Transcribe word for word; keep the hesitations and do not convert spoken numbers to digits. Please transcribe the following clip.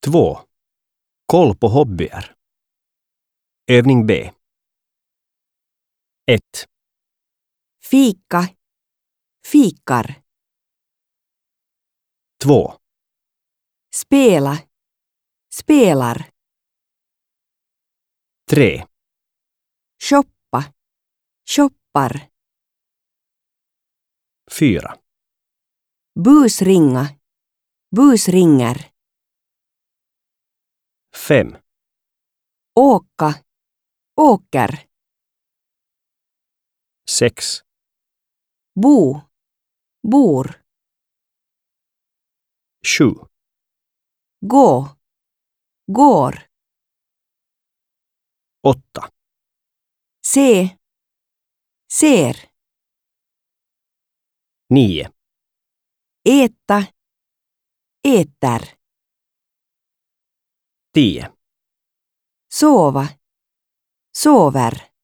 två. Koll på hobbyer. Övning B. ett. Fika, fikar. två. Spela, spelar. tre. Shoppa, shoppar. fyra. Busringa, busringer. fem. Åka, åker. sex. Bo, bor. sju. Gå, går. åtta. Se, ser. nio. Äta, äter. tio. Sova, sover.